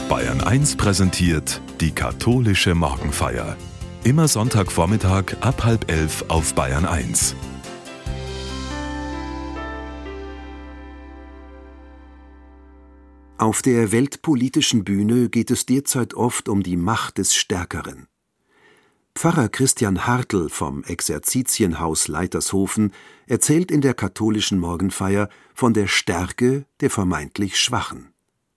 Bayern 1 präsentiert die katholische Morgenfeier. Immer Sonntagvormittag ab 10:30 auf Bayern 1. Auf der weltpolitischen Bühne geht es derzeit oft um die Macht des Stärkeren. Pfarrer Christian Hartl vom Exerzitienhaus Leitershofen erzählt in der katholischen Morgenfeier von der Stärke der vermeintlich Schwachen.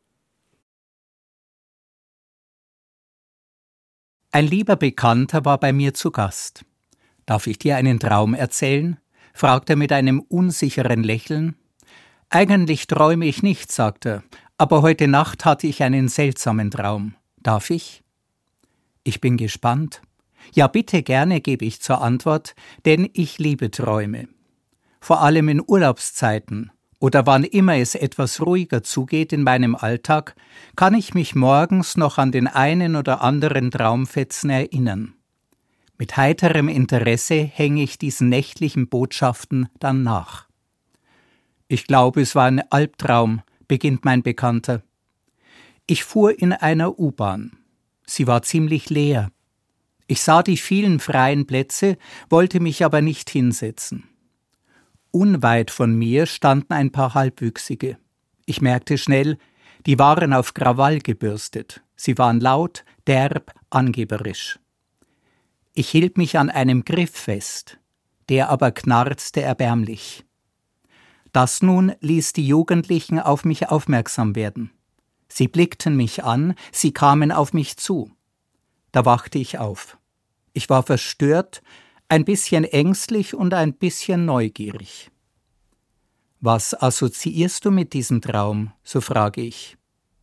Ein lieber Bekannter war bei mir zu Gast. »Darf ich dir einen Traum erzählen?« fragt er mit einem unsicheren Lächeln. »Eigentlich träume ich nicht«, sagt er, »aber heute Nacht hatte ich einen seltsamen Traum. Darf ich?« Ich bin gespannt. »Ja, bitte gerne«, gebe ich zur Antwort, denn ich liebe Träume. Vor allem in Urlaubszeiten oder wann immer es etwas ruhiger zugeht in meinem Alltag, kann ich mich morgens noch an den einen oder anderen Traumfetzen erinnern. Mit heiterem Interesse hänge ich diesen nächtlichen Botschaften dann nach. »Ich glaube, es war ein Albtraum«, beginnt mein Bekannter. »Ich fuhr in einer U-Bahn. Sie war ziemlich leer. Ich sah die vielen freien Plätze, wollte mich aber nicht hinsetzen. Unweit von mir standen ein paar Halbwüchsige. Ich merkte schnell, die waren auf Krawall gebürstet. Sie waren laut, derb, angeberisch. Ich hielt mich an einem Griff fest, der aber knarzte erbärmlich. Das nun ließ die Jugendlichen auf mich aufmerksam werden. Sie blickten mich an, sie kamen auf mich zu. Da wachte ich auf. Ich war verstört, ein bisschen ängstlich und ein bisschen neugierig. »Was assoziierst du mit diesem Traum?« so frage ich.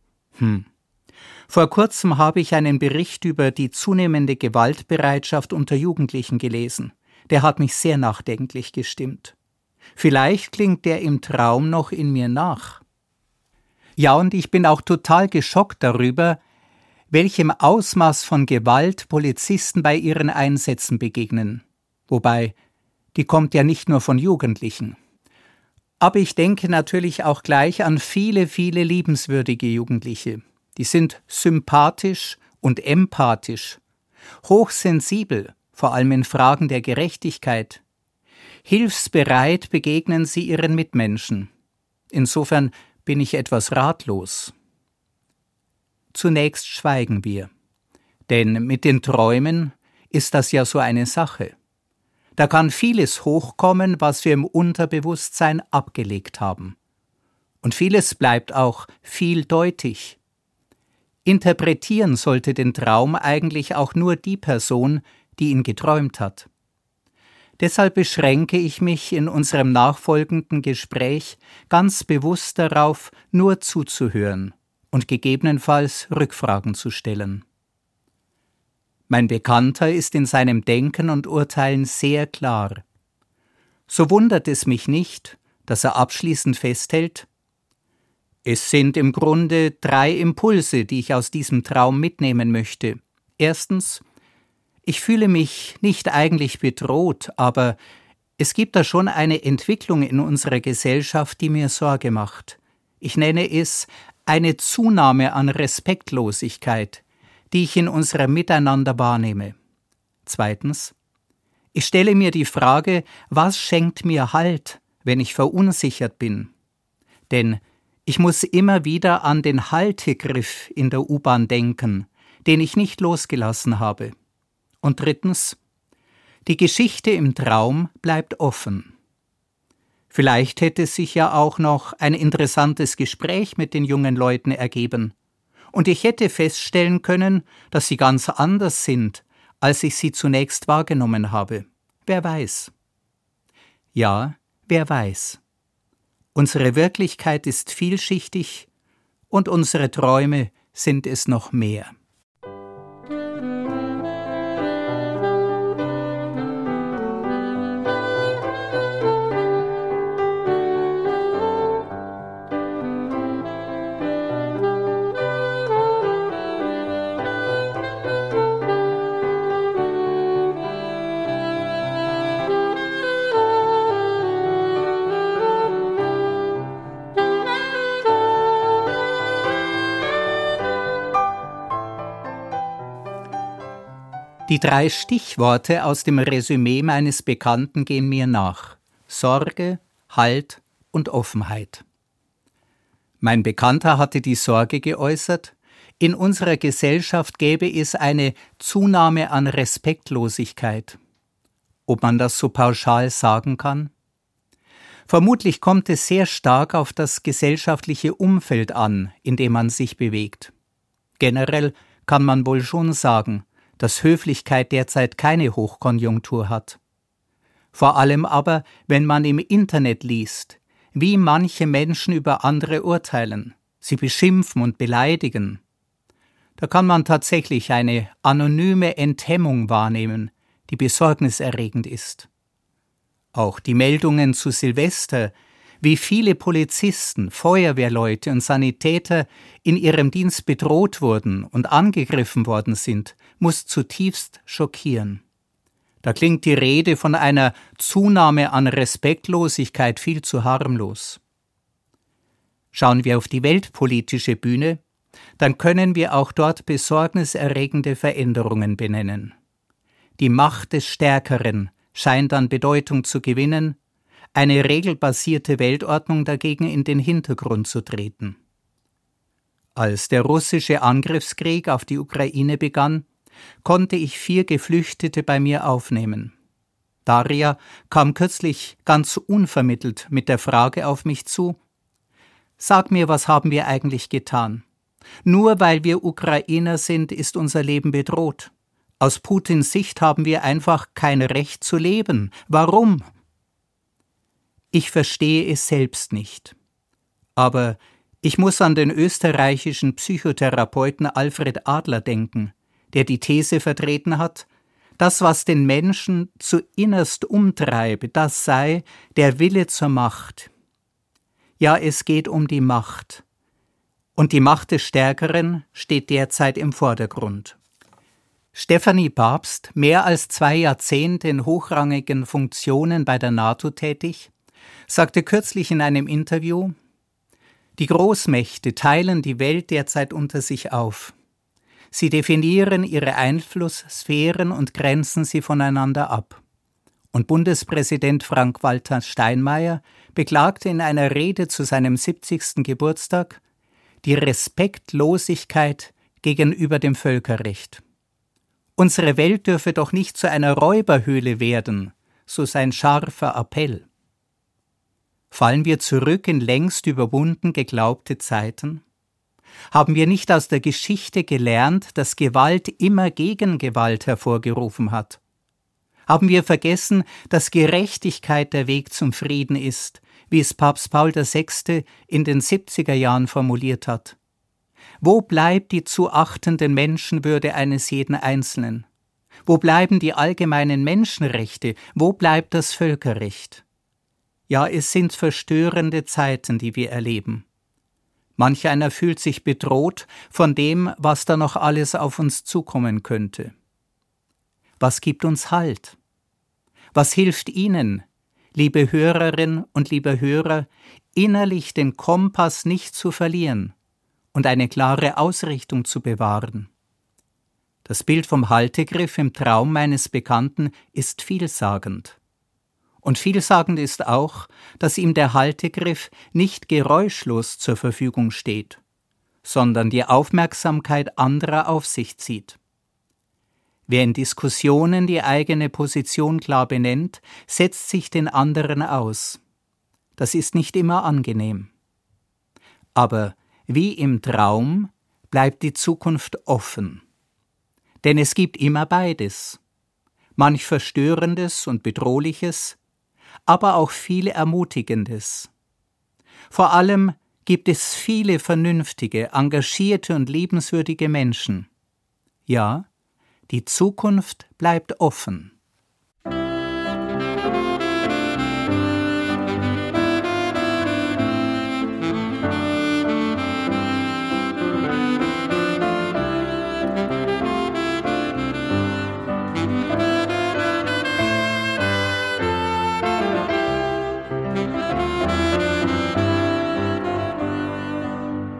Vor kurzem habe ich einen Bericht über die zunehmende Gewaltbereitschaft unter Jugendlichen gelesen. Der hat mich sehr nachdenklich gestimmt. Vielleicht klingt der im Traum noch in mir nach. Ja, und ich bin auch total geschockt darüber, welchem Ausmaß von Gewalt Polizisten bei ihren Einsätzen begegnen. Wobei, die kommt ja nicht nur von Jugendlichen. Aber ich denke natürlich auch gleich an viele, viele liebenswürdige Jugendliche. Die sind sympathisch und empathisch, hochsensibel, vor allem in Fragen der Gerechtigkeit. Hilfsbereit begegnen sie ihren Mitmenschen. Insofern bin ich etwas ratlos. Zunächst schweigen wir, denn mit den Träumen ist das ja so eine Sache. Da kann vieles hochkommen, was wir im Unterbewusstsein abgelegt haben. Und vieles bleibt auch vieldeutig. Interpretieren sollte den Traum eigentlich auch nur die Person, die ihn geträumt hat. Deshalb beschränke ich mich in unserem nachfolgenden Gespräch ganz bewusst darauf, nur zuzuhören und gegebenenfalls Rückfragen zu stellen. Mein Bekannter ist in seinem Denken und Urteilen sehr klar. So wundert es mich nicht, dass er abschließend festhält: Es sind im Grunde 3 Impulse, die ich aus diesem Traum mitnehmen möchte. Erstens, ich fühle mich nicht eigentlich bedroht, aber es gibt da schon eine Entwicklung in unserer Gesellschaft, die mir Sorge macht. Ich nenne es eine Zunahme an Respektlosigkeit, die ich in unserem Miteinander wahrnehme. Zweitens, ich stelle mir die Frage, was schenkt mir Halt, wenn ich verunsichert bin? Denn ich muss immer wieder an den Haltegriff in der U-Bahn denken, den ich nicht losgelassen habe. Und drittens, die Geschichte im Traum bleibt offen. Vielleicht hätte sich ja auch noch ein interessantes Gespräch mit den jungen Leuten ergeben. Und ich hätte feststellen können, dass sie ganz anders sind, als ich sie zunächst wahrgenommen habe. Wer weiß? Ja, wer weiß. Unsere Wirklichkeit ist vielschichtig und unsere Träume sind es noch mehr. Die 3 Stichworte aus dem Resümee meines Bekannten gehen mir nach: Sorge, Halt und Offenheit. Mein Bekannter hatte die Sorge geäußert, in unserer Gesellschaft gäbe es eine Zunahme an Respektlosigkeit. Ob man das so pauschal sagen kann? Vermutlich kommt es sehr stark auf das gesellschaftliche Umfeld an, in dem man sich bewegt. Generell kann man wohl schon sagen, dass Höflichkeit derzeit keine Hochkonjunktur hat. Vor allem aber, wenn man im Internet liest, wie manche Menschen über andere urteilen, sie beschimpfen und beleidigen. Da kann man tatsächlich eine anonyme Enthemmung wahrnehmen, die besorgniserregend ist. Auch die Meldungen zu Silvester, wie viele Polizisten, Feuerwehrleute und Sanitäter in ihrem Dienst bedroht wurden und angegriffen worden sind, muss zutiefst schockieren. Da klingt die Rede von einer Zunahme an Respektlosigkeit viel zu harmlos. Schauen wir auf die weltpolitische Bühne, dann können wir auch dort besorgniserregende Veränderungen benennen. Die Macht des Stärkeren scheint an Bedeutung zu gewinnen, eine regelbasierte Weltordnung dagegen in den Hintergrund zu treten. Als der russische Angriffskrieg auf die Ukraine begann, konnte ich 4 Geflüchtete bei mir aufnehmen. Daria kam kürzlich ganz unvermittelt mit der Frage auf mich zu: Sag mir, was haben wir eigentlich getan? Nur weil wir Ukrainer sind, ist unser Leben bedroht. Aus Putins Sicht haben wir einfach kein Recht zu leben. Warum? Ich verstehe es selbst nicht. Aber ich muss an den österreichischen Psychotherapeuten Alfred Adler denken, der die These vertreten hat, das, was den Menschen zu innerst umtreibe, das sei der Wille zur Macht. Ja, es geht um die Macht. Und die Macht des Stärkeren steht derzeit im Vordergrund. Stefanie Babst, mehr als 2 Jahrzehnte in hochrangigen Funktionen bei der NATO tätig, sagte kürzlich in einem Interview: Die Großmächte teilen die Welt derzeit unter sich auf. Sie definieren ihre Einflusssphären und grenzen sie voneinander ab. Und Bundespräsident Frank-Walter Steinmeier beklagte in einer Rede zu seinem 70. Geburtstag die Respektlosigkeit gegenüber dem Völkerrecht. Unsere Welt dürfe doch nicht zu einer Räuberhöhle werden, so sein scharfer Appell. Fallen wir zurück in längst überwunden geglaubte Zeiten? Haben wir nicht aus der Geschichte gelernt, dass Gewalt immer Gegengewalt hervorgerufen hat? Haben wir vergessen, dass Gerechtigkeit der Weg zum Frieden ist, wie es Papst Paul VI. In den 70er Jahren formuliert hat? Wo bleibt die zu achtende Menschenwürde eines jeden Einzelnen? Wo bleiben die allgemeinen Menschenrechte? Wo bleibt das Völkerrecht? Ja, es sind verstörende Zeiten, die wir erleben. Manch einer fühlt sich bedroht von dem, was da noch alles auf uns zukommen könnte. Was gibt uns Halt? Was hilft Ihnen, liebe Hörerin und lieber Hörer, innerlich den Kompass nicht zu verlieren und eine klare Ausrichtung zu bewahren? Das Bild vom Haltegriff im Traum meines Bekannten ist vielsagend. Und vielsagend ist auch, dass ihm der Haltegriff nicht geräuschlos zur Verfügung steht, sondern die Aufmerksamkeit anderer auf sich zieht. Wer in Diskussionen die eigene Position klar benennt, setzt sich den anderen aus. Das ist nicht immer angenehm. Aber wie im Traum bleibt die Zukunft offen. Denn es gibt immer beides. Manch Verstörendes und Bedrohliches, aber auch viel Ermutigendes. Vor allem gibt es viele vernünftige, engagierte und liebenswürdige Menschen. Ja, die Zukunft bleibt offen.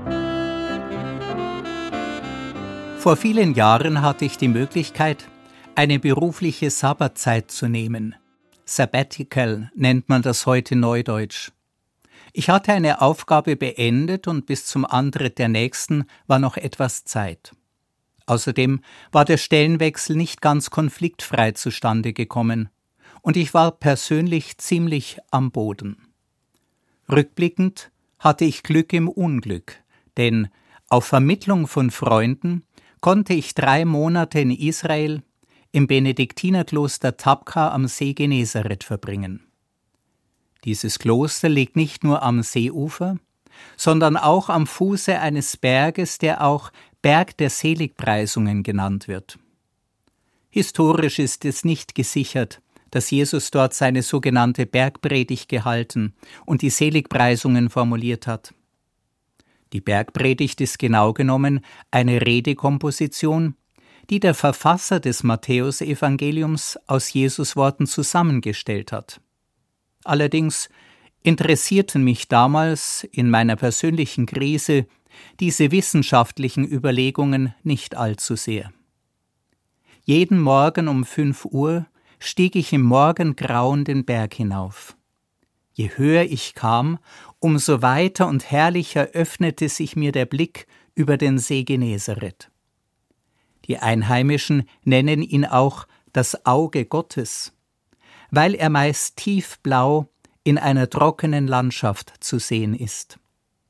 Vor vielen Jahren hatte ich die Möglichkeit, eine berufliche Sabbatzeit zu nehmen. Sabbatical nennt man das heute neudeutsch. Ich hatte eine Aufgabe beendet und bis zum Antritt der nächsten war noch etwas Zeit. Außerdem war der Stellenwechsel nicht ganz konfliktfrei zustande gekommen und ich war persönlich ziemlich am Boden. Rückblickend hatte ich Glück im Unglück, denn auf Vermittlung von Freunden konnte ich 3 Monate in Israel im Benediktinerkloster Tabqa am See Genezareth verbringen. Dieses Kloster liegt nicht nur am Seeufer, sondern auch am Fuße eines Berges, der auch Berg der Seligpreisungen genannt wird. Historisch ist es nicht gesichert, dass Jesus dort seine sogenannte Bergpredigt gehalten und die Seligpreisungen formuliert hat. Die Bergpredigt ist genau genommen eine Redekomposition, die der Verfasser des Matthäusevangeliums aus Jesus Worten zusammengestellt hat. Allerdings interessierten mich damals in meiner persönlichen Krise diese wissenschaftlichen Überlegungen nicht allzu sehr. Jeden Morgen um 5 Uhr stieg ich im Morgengrauen den Berg hinauf. Je höher ich kam, umso weiter und herrlicher öffnete sich mir der Blick über den See Genezareth. Die Einheimischen nennen ihn auch das Auge Gottes, weil er meist tiefblau in einer trockenen Landschaft zu sehen ist.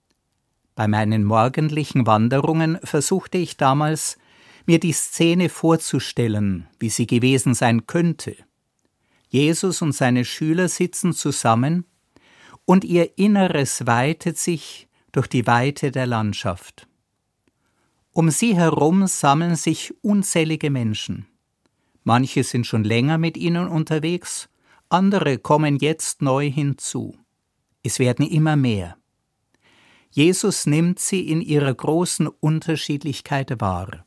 Bei meinen morgendlichen Wanderungen versuchte ich damals, mir die Szene vorzustellen, wie sie gewesen sein könnte. Jesus und seine Schüler sitzen zusammen und ihr Inneres weitet sich durch die Weite der Landschaft. Um sie herum sammeln sich unzählige Menschen. Manche sind schon länger mit ihnen unterwegs, andere kommen jetzt neu hinzu. Es werden immer mehr. Jesus nimmt sie in ihrer großen Unterschiedlichkeit wahr.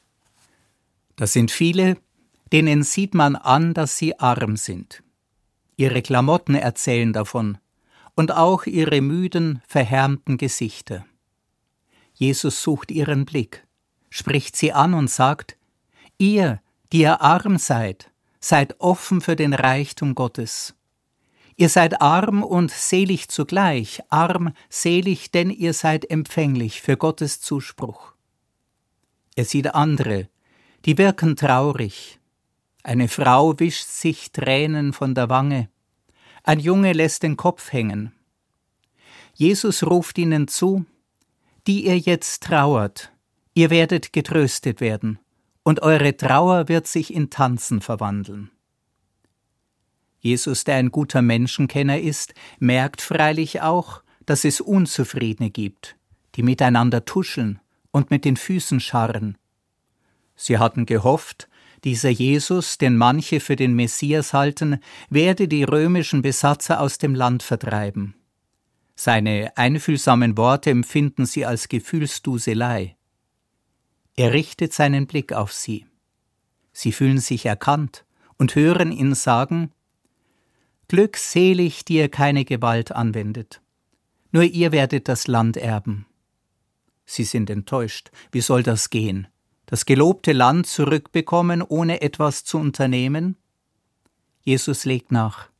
Das sind viele, denen sieht man an, dass sie arm sind. Ihre Klamotten erzählen davon und auch ihre müden, verhärmten Gesichter. Jesus sucht ihren Blick, spricht sie an und sagt: Ihr, die ihr arm seid, seid offen für den Reichtum Gottes. Ihr seid arm und selig zugleich, arm, selig, denn ihr seid empfänglich für Gottes Zuspruch. Er sieht andere, die wirken traurig. Eine Frau wischt sich Tränen von der Wange, ein Junge lässt den Kopf hängen. Jesus ruft ihnen zu: Die ihr jetzt trauert, ihr werdet getröstet werden, und eure Trauer wird sich in Tanzen verwandeln. Jesus, der ein guter Menschenkenner ist, merkt freilich auch, dass es Unzufriedene gibt, die miteinander tuscheln und mit den Füßen scharren. Sie hatten gehofft, dieser Jesus, den manche für den Messias halten, werde die römischen Besatzer aus dem Land vertreiben. Seine einfühlsamen Worte empfinden sie als Gefühlsduselei. Er richtet seinen Blick auf sie. Sie fühlen sich erkannt und hören ihn sagen: Glückselig, die ihr keine Gewalt anwendet. Nur ihr werdet das Land erben. Sie sind enttäuscht. Wie soll das gehen? Das gelobte Land zurückbekommen, ohne etwas zu unternehmen? Jesus legt nach: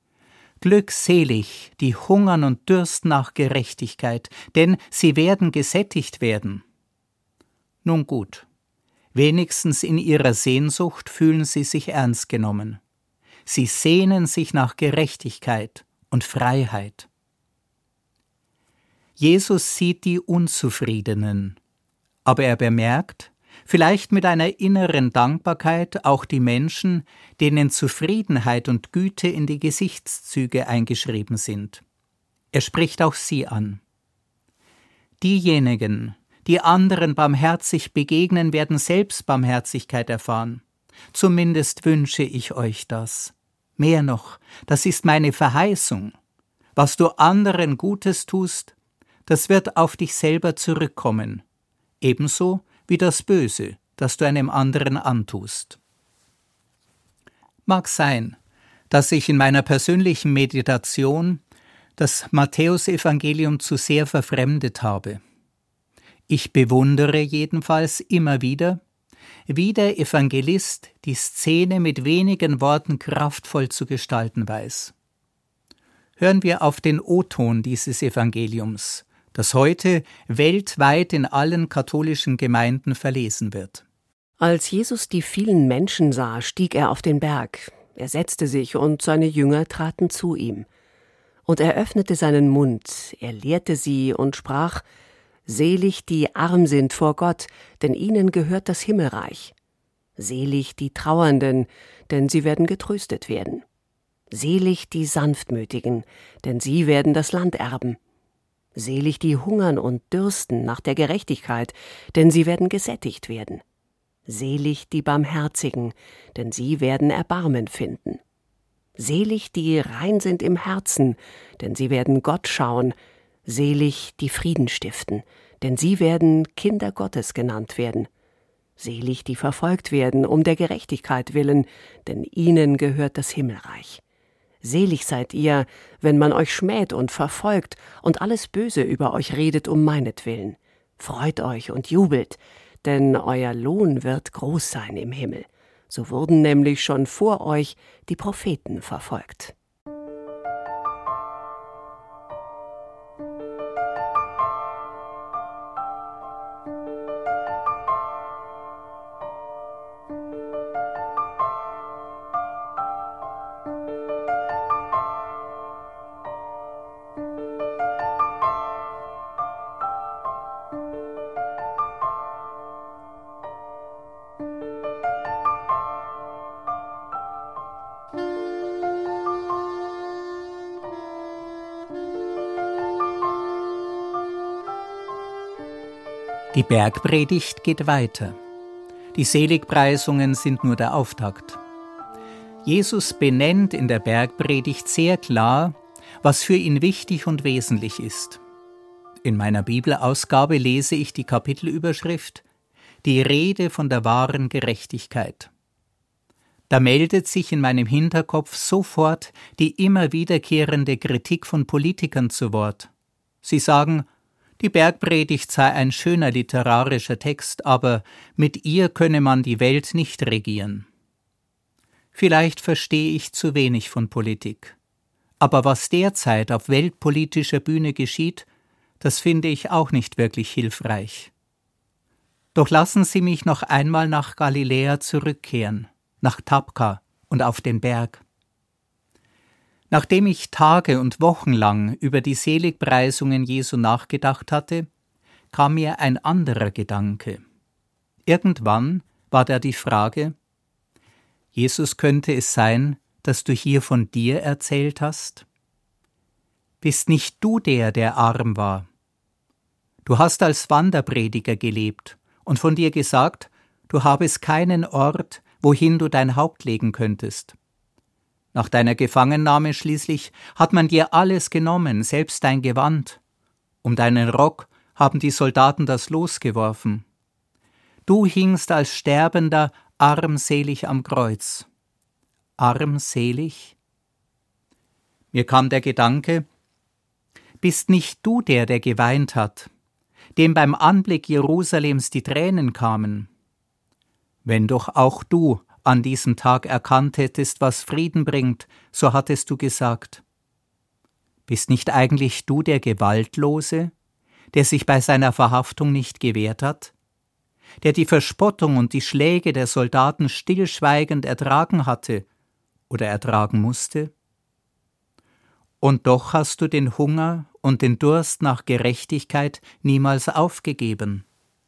Glückselig, die hungern und dürsten nach Gerechtigkeit, denn sie werden gesättigt werden. Nun gut, wenigstens in ihrer Sehnsucht fühlen sie sich ernst genommen. Sie sehnen sich nach Gerechtigkeit und Freiheit. Jesus sieht die Unzufriedenen, aber er bemerkt, vielleicht mit einer inneren Dankbarkeit, auch die Menschen, denen Zufriedenheit und Güte in die Gesichtszüge eingeschrieben sind. Er spricht auch sie an. Diejenigen, die anderen barmherzig begegnen, werden selbst Barmherzigkeit erfahren. Zumindest wünsche ich euch das. Mehr noch, das ist meine Verheißung. Was du anderen Gutes tust, das wird auf dich selber zurückkommen, ebenso wie das Böse, das du einem anderen antust. Mag sein, dass ich in meiner persönlichen Meditation das Matthäusevangelium zu sehr verfremdet habe. Ich bewundere jedenfalls immer wieder, wie der Evangelist die Szene mit wenigen Worten kraftvoll zu gestalten weiß. Hören wir auf den O-Ton dieses Evangeliums, das heute weltweit in allen katholischen Gemeinden verlesen wird. Als Jesus die vielen Menschen sah, stieg er auf den Berg. Er setzte sich, und seine Jünger traten zu ihm. Und er öffnete seinen Mund, er lehrte sie und sprach: Selig, die arm sind vor Gott, denn ihnen gehört das Himmelreich. Selig die Trauernden, denn sie werden getröstet werden. Selig die Sanftmütigen, denn sie werden das Land erben. Selig die hungern und dürsten nach der Gerechtigkeit, denn sie werden gesättigt werden. Selig die Barmherzigen, denn sie werden Erbarmen finden. Selig die rein sind im Herzen, denn sie werden Gott schauen. Selig die Frieden stiften, denn sie werden Kinder Gottes genannt werden. Selig die verfolgt werden um der Gerechtigkeit willen, denn ihnen gehört das Himmelreich. Selig seid ihr, wenn man euch schmäht und verfolgt und alles Böse über euch redet um meinetwillen. Freut euch und jubelt, denn euer Lohn wird groß sein im Himmel. So wurden nämlich schon vor euch die Propheten verfolgt. Die Bergpredigt geht weiter. Die Seligpreisungen sind nur der Auftakt. Jesus benennt in der Bergpredigt sehr klar, was für ihn wichtig und wesentlich ist. In meiner Bibelausgabe lese ich die Kapitelüberschrift »Die Rede von der wahren Gerechtigkeit«. Da meldet sich in meinem Hinterkopf sofort die immer wiederkehrende Kritik von Politikern zu Wort. Sie sagen, die Bergpredigt sei ein schöner literarischer Text, aber mit ihr könne man die Welt nicht regieren. Vielleicht verstehe ich zu wenig von Politik. Aber was derzeit auf weltpolitischer Bühne geschieht, das finde ich auch nicht wirklich hilfreich. Doch lassen Sie mich noch einmal nach Galiläa zurückkehren, nach Tabqa und auf den Berg. Nachdem ich Tage und Wochen lang über die Seligpreisungen Jesu nachgedacht hatte, kam mir ein anderer Gedanke. Irgendwann war da die Frage: Jesus, könnte es sein, dass du hier von dir erzählt hast? Bist nicht du der arm war? Du hast als Wanderprediger gelebt und von dir gesagt, du habest keinen Ort, wohin du dein Haupt legen könntest. Nach deiner Gefangennahme schließlich hat man dir alles genommen, selbst dein Gewand. Um deinen Rock haben die Soldaten das Los geworfen. Du hingst als Sterbender armselig am Kreuz. Armselig? Mir kam der Gedanke, bist nicht du der geweint hat, dem beim Anblick Jerusalems die Tränen kamen? Wenn doch auch du an diesem Tag erkannt hättest, was Frieden bringt, so hattest du gesagt. Bist nicht eigentlich du der Gewaltlose, der sich bei seiner Verhaftung nicht gewehrt hat? Der die Verspottung und die Schläge der Soldaten stillschweigend ertragen hatte oder ertragen musste? Und doch hast du den Hunger und den Durst nach Gerechtigkeit niemals aufgegeben.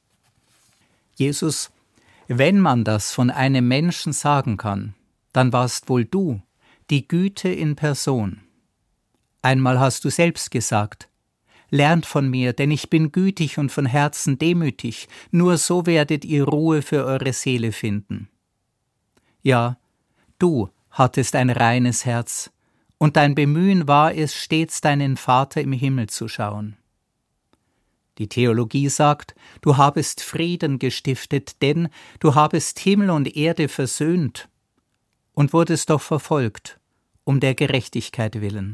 Jesus, wenn man das von einem Menschen sagen kann, dann warst wohl du, die Güte in Person. Einmal hast du selbst gesagt, lernt von mir, denn ich bin gütig und von Herzen demütig, nur so werdet ihr Ruhe für eure Seele finden. Ja, du hattest ein reines Herz, und dein Bemühen war es, stets deinen Vater im Himmel zu schauen. Die Theologie sagt, du habest Frieden gestiftet, denn du habest Himmel und Erde versöhnt und wurdest doch verfolgt, um der Gerechtigkeit willen.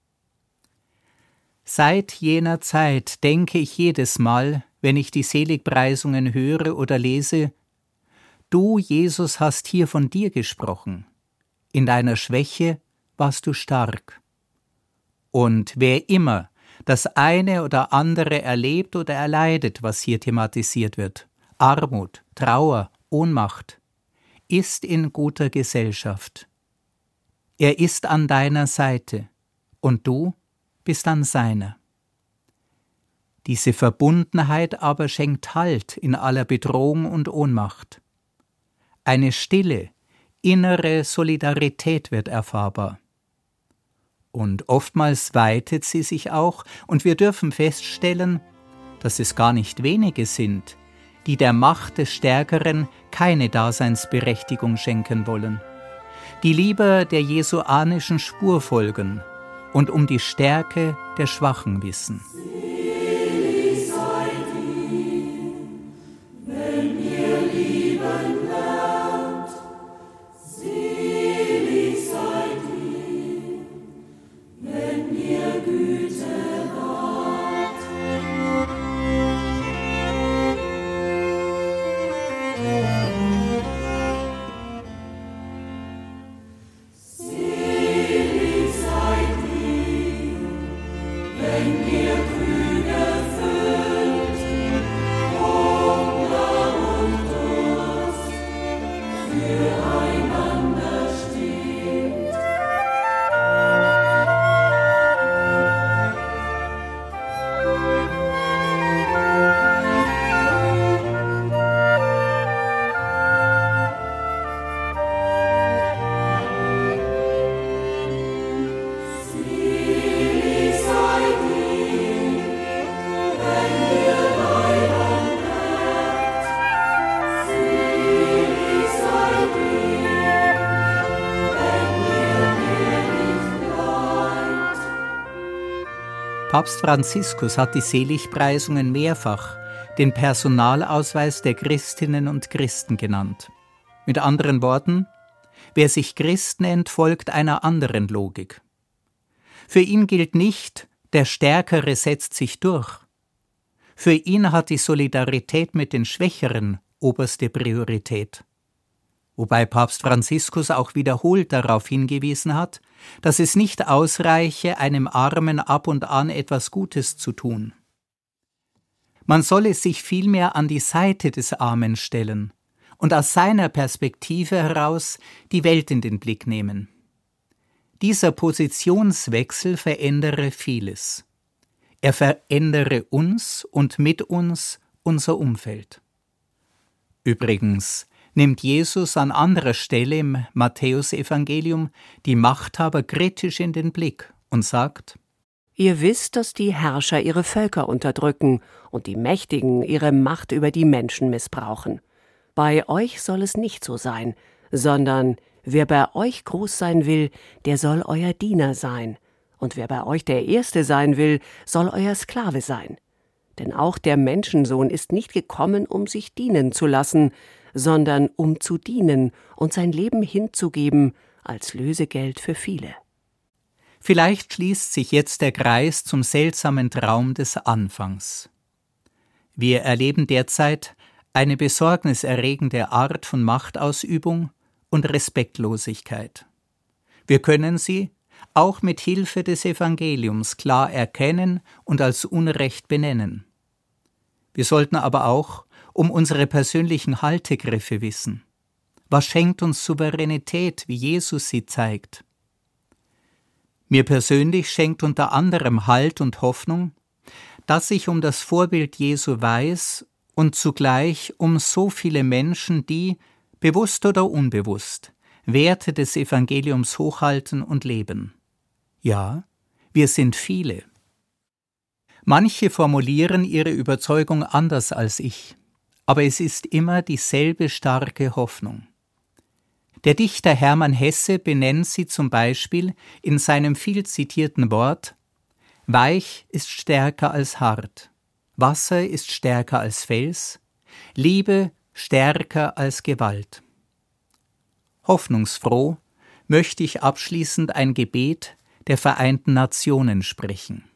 Seit jener Zeit denke ich jedes Mal, wenn ich die Seligpreisungen höre oder lese, du, Jesus, hast hier von dir gesprochen. In deiner Schwäche warst du stark. Und wer immer das eine oder andere erlebt oder erleidet, was hier thematisiert wird, Armut, Trauer, Ohnmacht, ist in guter Gesellschaft. Er ist an deiner Seite und du bist an seiner. Diese Verbundenheit aber schenkt Halt in aller Bedrohung und Ohnmacht. Eine stille, innere Solidarität wird erfahrbar. Und oftmals weitet sie sich auch, und wir dürfen feststellen, dass es gar nicht wenige sind, die der Macht des Stärkeren keine Daseinsberechtigung schenken wollen, die lieber der jesuanischen Spur folgen und um die Stärke der Schwachen wissen. Papst Franziskus hat die Seligpreisungen mehrfach den Personalausweis der Christinnen und Christen genannt. Mit anderen Worten, wer sich Christ nennt, folgt einer anderen Logik. Für ihn gilt nicht, der Stärkere setzt sich durch. Für ihn hat die Solidarität mit den Schwächeren oberste Priorität. Wobei Papst Franziskus auch wiederholt darauf hingewiesen hat, dass es nicht ausreiche, einem Armen ab und an etwas Gutes zu tun. Man solle sich vielmehr an die Seite des Armen stellen und aus seiner Perspektive heraus die Welt in den Blick nehmen. Dieser Positionswechsel verändere vieles. Er verändere uns und mit uns unser Umfeld. Übrigens nimmt Jesus an anderer Stelle im Matthäusevangelium die Machthaber kritisch in den Blick und sagt: Ihr wisst, dass die Herrscher ihre Völker unterdrücken und die Mächtigen ihre Macht über die Menschen missbrauchen. Bei euch soll es nicht so sein, sondern wer bei euch groß sein will, der soll euer Diener sein. Und wer bei euch der Erste sein will, soll euer Sklave sein. Denn auch der Menschensohn ist nicht gekommen, um sich dienen zu lassen, sondern um zu dienen und sein Leben hinzugeben als Lösegeld für viele. Vielleicht schließt sich jetzt der Kreis zum seltsamen Traum des Anfangs. Wir erleben derzeit eine besorgniserregende Art von Machtausübung und Respektlosigkeit. Wir können sie auch mit Hilfe des Evangeliums klar erkennen und als Unrecht benennen. Wir sollten aber auch um unsere persönlichen Haltegriffe wissen. Was schenkt uns Souveränität, wie Jesus sie zeigt? Mir persönlich schenkt unter anderem Halt und Hoffnung, dass ich um das Vorbild Jesu weiß und zugleich um so viele Menschen, die, bewusst oder unbewusst, Werte des Evangeliums hochhalten und leben. Ja, wir sind viele. Manche formulieren ihre Überzeugung anders als ich, aber es ist immer dieselbe starke Hoffnung. Der Dichter Hermann Hesse benennt sie zum Beispiel in seinem viel zitierten Wort: Weich ist stärker als hart, Wasser ist stärker als Fels, Liebe stärker als Gewalt. Hoffnungsfroh möchte ich abschließend ein Gebet der Vereinten Nationen sprechen.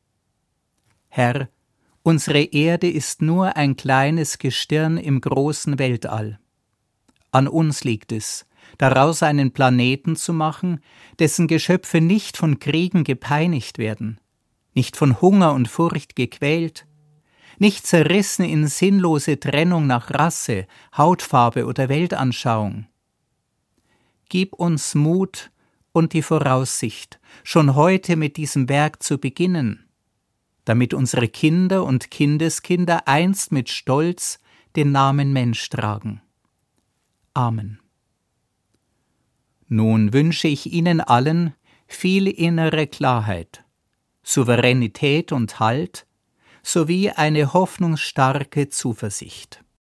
Herr, unsere Erde ist nur ein kleines Gestirn im großen Weltall. An uns liegt es, daraus einen Planeten zu machen, dessen Geschöpfe nicht von Kriegen gepeinigt werden, nicht von Hunger und Furcht gequält, nicht zerrissen in sinnlose Trennung nach Rasse, Hautfarbe oder Weltanschauung. Gib uns Mut und die Voraussicht, schon heute mit diesem Werk zu beginnen, damit unsere Kinder und Kindeskinder einst mit Stolz den Namen Mensch tragen. Amen. Nun wünsche ich Ihnen allen viel innere Klarheit, Souveränität und Halt sowie eine hoffnungsstarke Zuversicht.